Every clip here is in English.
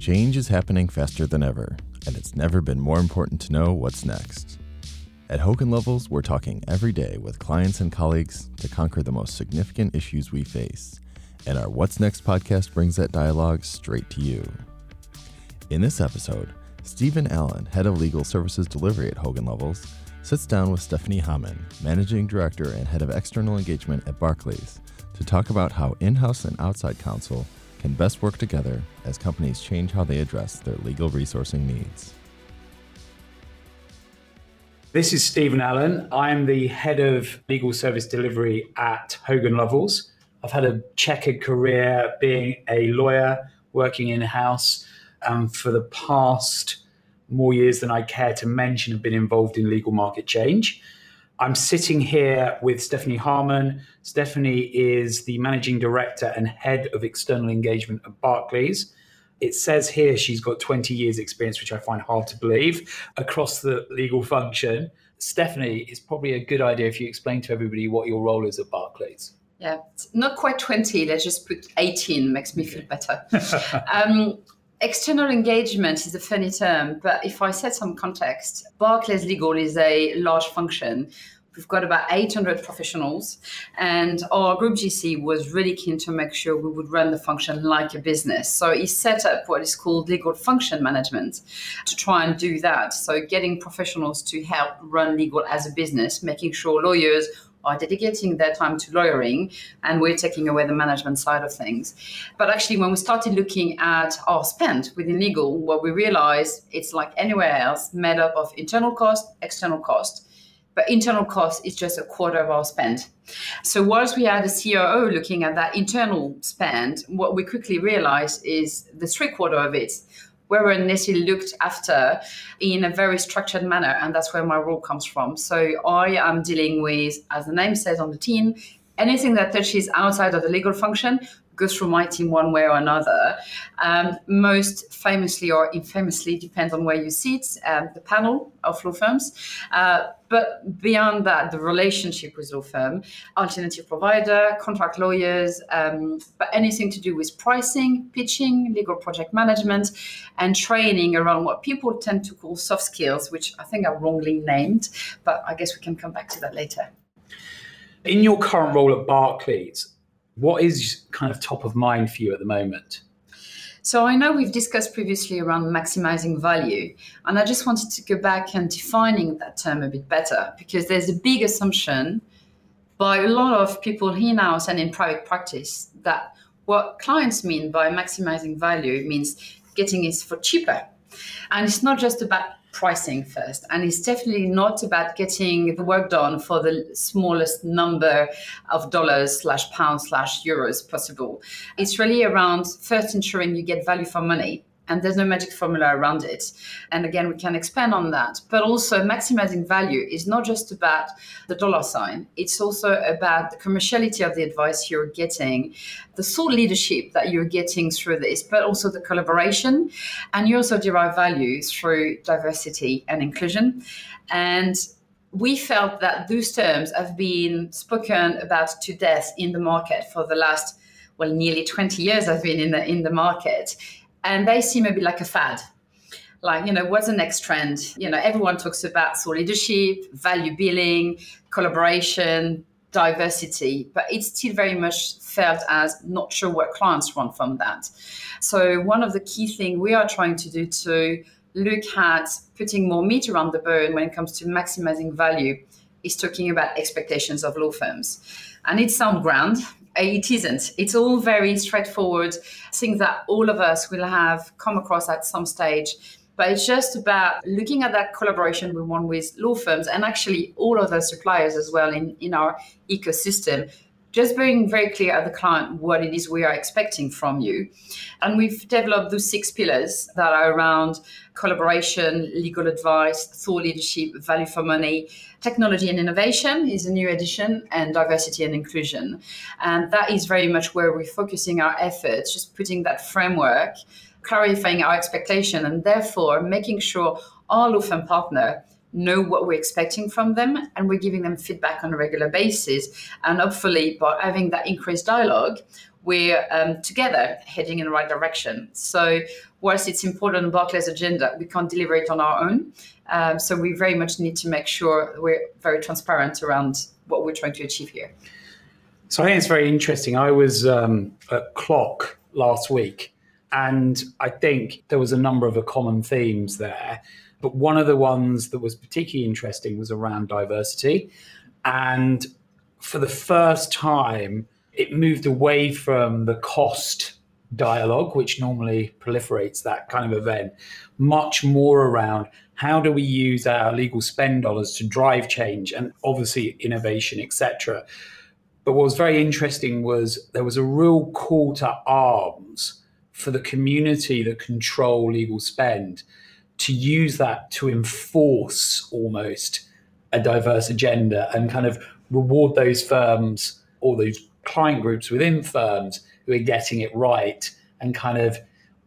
Change is happening faster than ever, and it's never been more important to know what's next. At Hogan Lovells, we're talking every day with clients and colleagues to conquer the most significant issues we face, and our What's Next podcast brings that dialogue straight to you. In this episode, Stephen Allen, Head of Legal Services Delivery at Hogan Lovells, sits down with Stephanie Hamann, Managing Director and Head of External Engagement at Barclays, to talk about how in-house and outside counsel can best work together as companies change how they address their legal resourcing needs. This is Stephen Allen. I'm the Head of Legal Service Delivery at Hogan Lovells. I've had a checkered career being a lawyer, working in-house, for the past more years than I care to mention, have been involved in legal market change. I'm sitting here with Stephanie Hamann. Stephanie is the Managing Director and Head of External Engagement at Barclays. It says here she's got 20 years experience, which I find hard to believe, across the legal function. Stephanie, it's probably a good idea if you explain to everybody what your role is at Barclays. Yeah, not quite 20. Let's just put 18, makes me feel better. External engagement is a funny term, but if I set some context, Barclays Legal is a large function. We've got about 800 professionals, and our group GC was really keen to make sure we would run the function like a business. So he set up what is called legal function management to try and do that. So getting professionals to help run legal as a business, making sure lawyers are dedicating their time to lawyering, and we're taking away the management side of things. But actually, when we started looking at our spend within legal, what we realized, it's like anywhere else, made up of internal cost, external cost. But internal cost is just a quarter of our spend. So whilst we had a COO looking at that internal spend, what we quickly realized is the 3/4 of it were necessarily looked after in a very structured manner. And that's where my role comes from. So I am dealing with, as the name says on the team, anything that touches outside of the legal function goes through my team one way or another. Most famously or infamously, depends on where you sit, the panel of law firms. But beyond that, the relationship with law firm, alternative provider, contract lawyers, but anything to do with pricing, pitching, legal project management, and training around what people tend to call soft skills, which I think are wrongly named, but I guess we can come back to that later. In your current role at Barclays, what is kind of top of mind for you at the moment? So I know we've discussed previously around maximizing value, and I just wanted to go back and defining that term a bit better, because there's a big assumption by a lot of people in-house and in private practice that what clients mean by maximizing value means getting it for cheaper. And it's not just about pricing first. And it's definitely not about getting the work done for the smallest number of dollars/pounds/euros possible. It's really around first ensuring you get value for money. And there's no magic formula around it. And again, we can expand on that. But also maximizing value is not just about the dollar sign. It's also about the commerciality of the advice you're getting, the thought leadership that you're getting through this, but also the collaboration. And you also derive value through diversity and inclusion. And we felt that those terms have been spoken about to death in the market for the last, nearly 20 years I've been in the market. And they seem a bit like a fad. Like, what's the next trend? Everyone talks about thought leadership, value billing, collaboration, diversity, but it's still very much felt as not sure what clients want from that. So one of the key things we are trying to do to look at putting more meat around the bone when it comes to maximizing value is talking about expectations of law firms. And it sounds grand. It isn't. It's all very straightforward, things that all of us will have come across at some stage. But it's just about looking at that collaboration we want with law firms and actually all other suppliers as well in our ecosystem. Just being very clear at the client what it is we are expecting from you. And we've developed those 6 pillars that are around collaboration, legal advice, thought leadership, value for money, technology and innovation is a new addition, and diversity and inclusion. And that is very much where we're focusing our efforts, just putting that framework, clarifying our expectation, and therefore making sure our law firm partner know what we're expecting from them, and we're giving them feedback on a regular basis. And hopefully by having that increased dialogue, we're together heading in the right direction. So whilst it's important on Barclays' agenda, we can't deliver it on our own. So we very much need to make sure we're very transparent around what we're trying to achieve here. So I think it's very interesting. I was at Clock last week, and I think there was a number of common themes there. But one of the ones that was particularly interesting was around diversity. And for the first time, it moved away from the cost dialogue, which normally proliferates that kind of event, much more around how do we use our legal spend dollars to drive change and obviously innovation, etc. But what was very interesting was there was a real call to arms for the community that control legal spend to use that to enforce almost a diverse agenda and kind of reward those firms or those client groups within firms who are getting it right and kind of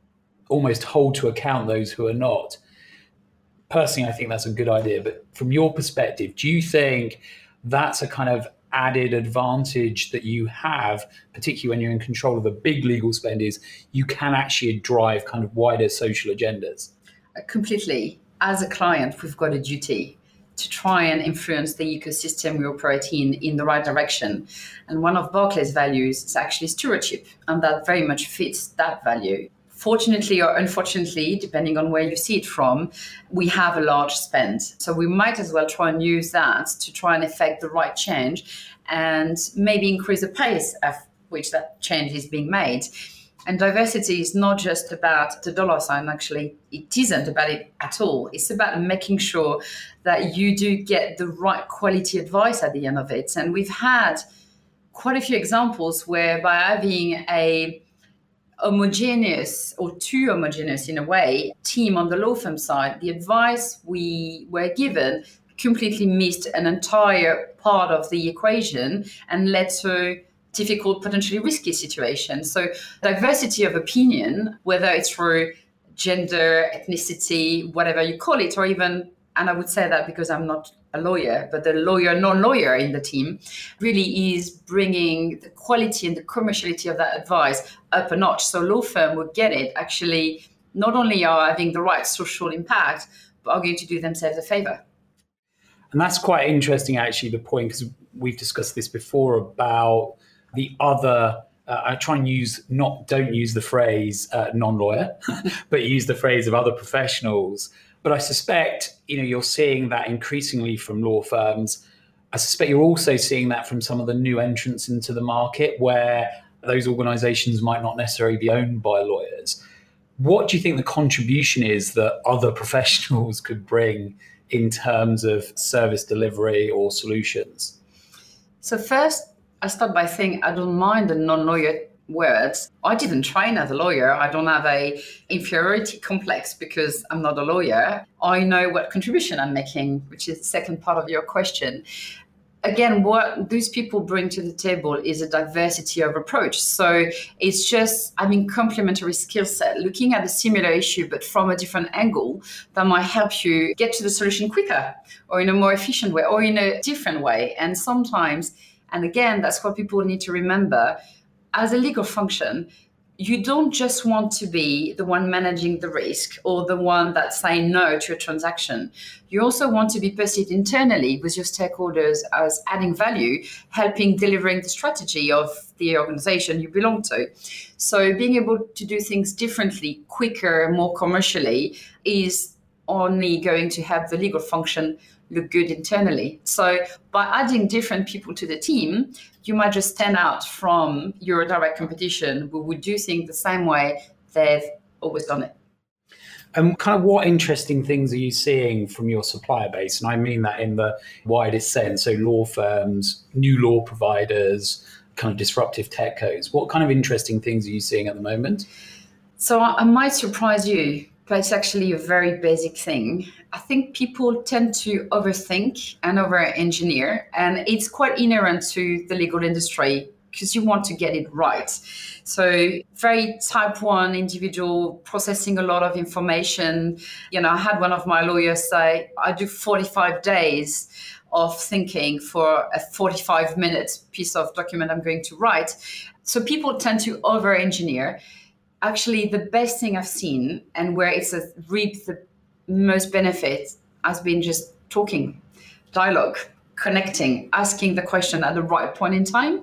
almost hold to account those who are not. Personally, I think that's a good idea. But from your perspective, do you think that's a kind of added advantage that you have, particularly when you're in control of a big legal spend, is you can actually drive kind of wider social agendas? Completely. As a client, we've got a duty to try and influence the ecosystem we operate in the right direction. And one of Barclays' values is actually stewardship, and that very much fits that value. Fortunately or unfortunately, depending on where you see it from, we have a large spend. So we might as well try and use that to try and effect the right change and maybe increase the pace at which that change is being made. And diversity is not just about the dollar sign, actually. It isn't about it at all. It's about making sure that you do get the right quality advice at the end of it. And we've had quite a few examples where by having a homogeneous or too homogeneous in a way team on the law firm side, the advice we were given completely missed an entire part of the equation and led to difficult, potentially risky situations. So diversity of opinion, whether it's through gender, ethnicity, whatever you call it, or even, and I would say that because I'm not a lawyer, but the lawyer, non-lawyer in the team, really is bringing the quality and the commerciality of that advice up a notch. So law firm will get it, actually not only are having the right social impact, but are going to do themselves a favor. And that's quite interesting, actually, the point, because we've discussed this before about the other, I try and don't use the phrase non-lawyer, but use the phrase of other professionals. But I suspect, you're seeing that increasingly from law firms. I suspect you're also seeing that from some of the new entrants into the market where those organizations might not necessarily be owned by lawyers. What do you think the contribution is that other professionals could bring in terms of service delivery or solutions? So first, I start by saying I don't mind the non-lawyer words. I didn't train as a lawyer. I don't have a inferiority complex because I'm not a lawyer. I know what contribution I'm making, which is the second part of your question. Again, what those people bring to the table is a diversity of approach. So it's just having complementary skill set, looking at a similar issue, but from a different angle that might help you get to the solution quicker or in a more efficient way or in a different way. And sometimes, and again, that's what people need to remember, as a legal function, you don't just want to be the one managing the risk or the one that's saying no to a transaction. You also want to be perceived internally with your stakeholders as adding value, helping delivering the strategy of the organization you belong to. So being able to do things differently, quicker, more commercially is only going to help the legal function look good internally. So by adding different people to the team, you might just stand out from your direct competition who would do things the same way they've always done it. And kind of what interesting things are you seeing from your supplier base? And I mean that in the widest sense. So law firms, new law providers, kind of disruptive techcos. What kind of interesting things are you seeing at the moment? So I might surprise you, but it's actually a very basic thing. I think people tend to overthink and over-engineer, and it's quite inherent to the legal industry because you want to get it right. So very type 1 individual processing a lot of information. I had one of my lawyers say, I do 45 days of thinking for a 45-minute piece of document I'm going to write. So people tend to over-engineer. Actually, the best thing I've seen and where it's reaped the most benefit has been just talking, dialogue, connecting, asking the question at the right point in time.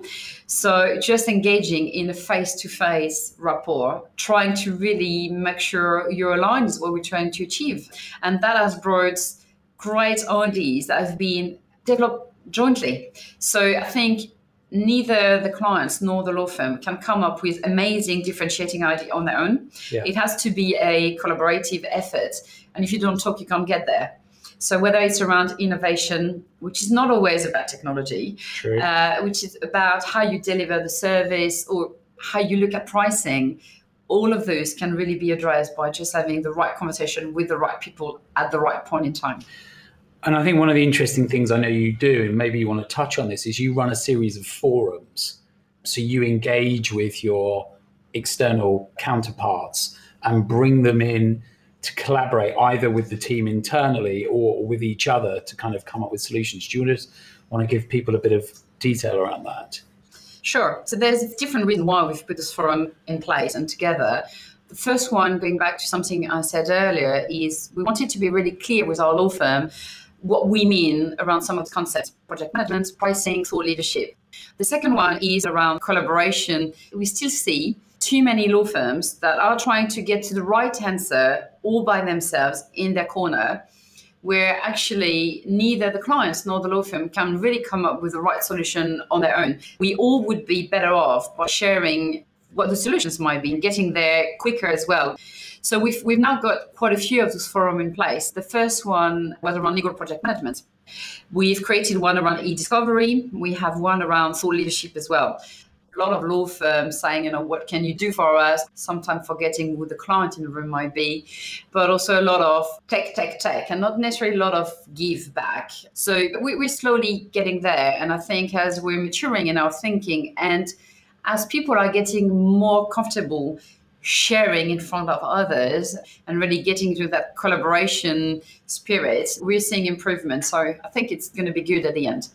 So just engaging in a face-to-face rapport, trying to really make sure you're aligned with what we're trying to achieve. And that has brought great ideas that have been developed jointly. So I think neither the clients nor the law firm can come up with amazing differentiating idea on their own. Yeah. It has to be a collaborative effort. And if you don't talk, you can't get there. So whether it's around innovation, which is not always about technology, which is about how you deliver the service or how you look at pricing, all of those can really be addressed by just having the right conversation with the right people at the right point in time. And I think one of the interesting things I know you do, and maybe you want to touch on this, is you run a series of forums. So you engage with your external counterparts and bring them in to collaborate either with the team internally or with each other to kind of come up with solutions. Do you just want to give people a bit of detail around that? Sure. So there's a different reason why we've put this forum in place and together. The first one, going back to something I said earlier, is we wanted to be really clear with our law firm what we mean around some of the concepts, project management, pricing, thought leadership. The second one is around collaboration. We still see too many law firms that are trying to get to the right answer all by themselves in their corner, where actually neither the clients nor the law firm can really come up with the right solution on their own. We all would be better off by sharing what the solutions might be and getting there quicker as well. So we've now got quite a few of those forums in place. The first one was around legal project management. We've created one around e-discovery. We have one around thought leadership as well. A lot of law firms saying, what can you do for us? Sometimes forgetting who the client in the room might be, but also a lot of tech, and not necessarily a lot of give back. So we're slowly getting there. And I think as we're maturing in our thinking and as people are getting more comfortable sharing in front of others and really getting to that collaboration spirit, we're seeing improvement. So I think it's going to be good at the end.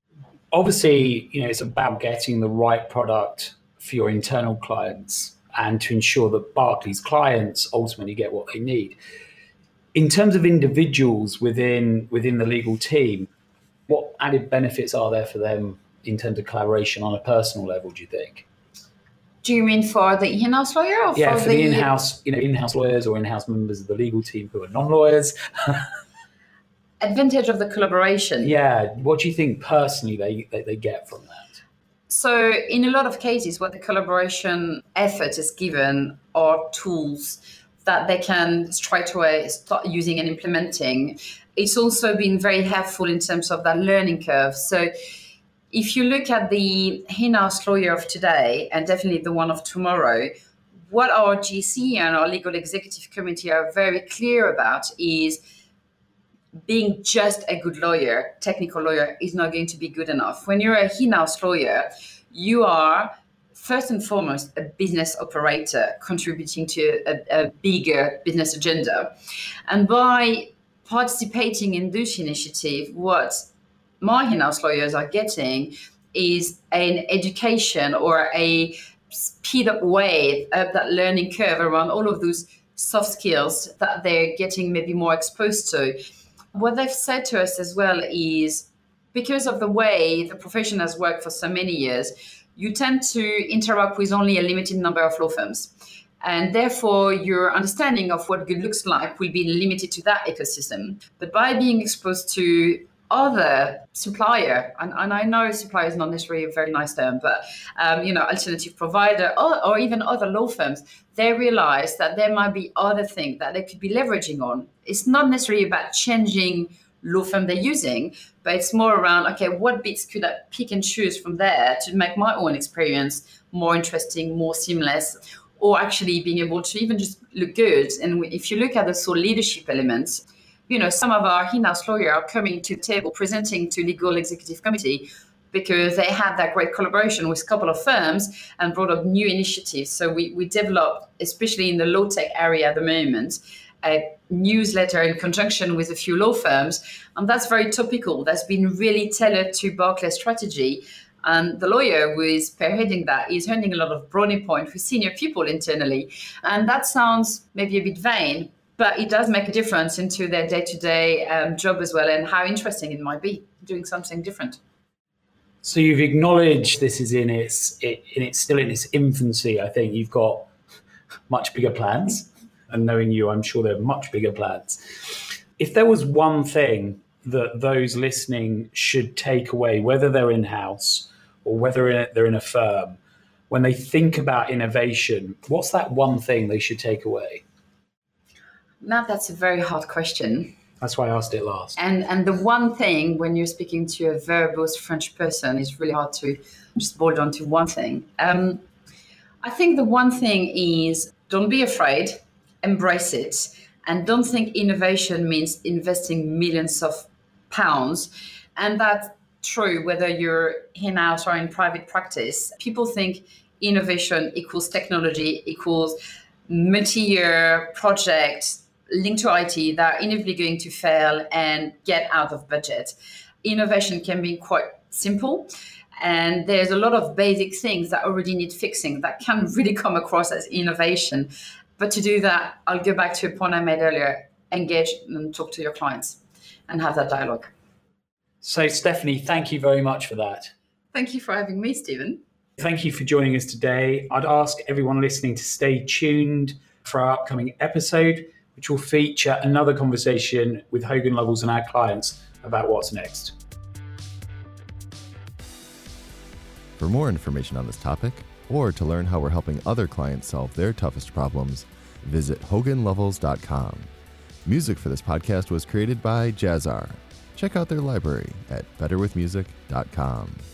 Obviously, it's about getting the right product for your internal clients and to ensure that Barclays clients ultimately get what they need. In terms of individuals within the legal team, what added benefits are there for them in terms of collaboration on a personal level, do you think? Do you mean for the in-house lawyer? Or for the in-house, in-house lawyers or in-house members of the legal team who are non-lawyers? Advantage of the collaboration. Yeah. What do you think personally they get from that? So in a lot of cases, what the collaboration effort is given are tools that they can straight away start using and implementing. It's also been very helpful in terms of that learning curve. So if you look at the in-house lawyer of today and definitely the one of tomorrow, what our GC and our legal executive committee are very clear about is being just a good lawyer, technical lawyer, is not going to be good enough. When you're a in-house lawyer, you are first and foremost a business operator contributing to a bigger business agenda. And by participating in this initiative, what my in-house lawyers are getting is an education or a speed up way up that learning curve around all of those soft skills that they're getting maybe more exposed to. What they've said to us as well is because of the way the profession has worked for so many years, you tend to interact with only a limited number of law firms. And therefore, your understanding of what good looks like will be limited to that ecosystem. But by being exposed to other supplier, and I know supplier is not necessarily a very nice term, but alternative provider or even other law firms, they realize that there might be other things that they could be leveraging on. It's not necessarily about changing law firm they're using, but it's more around, okay, what bits could I pick and choose from there to make my own experience more interesting, more seamless, or actually being able to even just look good. And if you look at the thought leadership elements, some of our in-house lawyers are coming to the table, presenting to legal executive committee because they had that great collaboration with a couple of firms and brought up new initiatives. So we developed, especially in the low tech area at the moment, a newsletter in conjunction with a few law firms, and that's very topical. That's been really tailored to Barclays strategy. And the lawyer who is spearheading that is earning a lot of brownie points with senior people internally. And that sounds maybe a bit vain, but it does make a difference into their day-to-day job as well, and how interesting it might be doing something different. So you've acknowledged this is it's still in its infancy. I think you've got much bigger plans, and knowing you, I'm sure there are much bigger plans. If there was one thing that those listening should take away, whether they're in-house or whether they're in a firm, when they think about innovation, what's that one thing they should take away? Now, that's a very hard question. That's why I asked it last. And the one thing, when you're speaking to a verbose French person, is really hard to just boil down to one thing. I think the one thing is, don't be afraid, embrace it, and don't think innovation means investing millions of pounds. And that's true whether you're in-house or in private practice. People think innovation equals technology, equals multi-year project linked to IT that are inevitably going to fail and get out of budget. Innovation can be quite simple, and there's a lot of basic things that already need fixing that can really come across as innovation. But to do that, I'll go back to a point I made earlier: engage and talk to your clients and have that dialogue. So, Stephanie, thank you very much for that. Thank you for having me, Stephen. Thank you for joining us today. I'd ask everyone listening to stay tuned for our upcoming episode, which will feature another conversation with Hogan Lovells and our clients about what's next. For more information on this topic, or to learn how we're helping other clients solve their toughest problems, visit HoganLovells.com. Music for this podcast was created by Jazzar. Check out their library at betterwithmusic.com.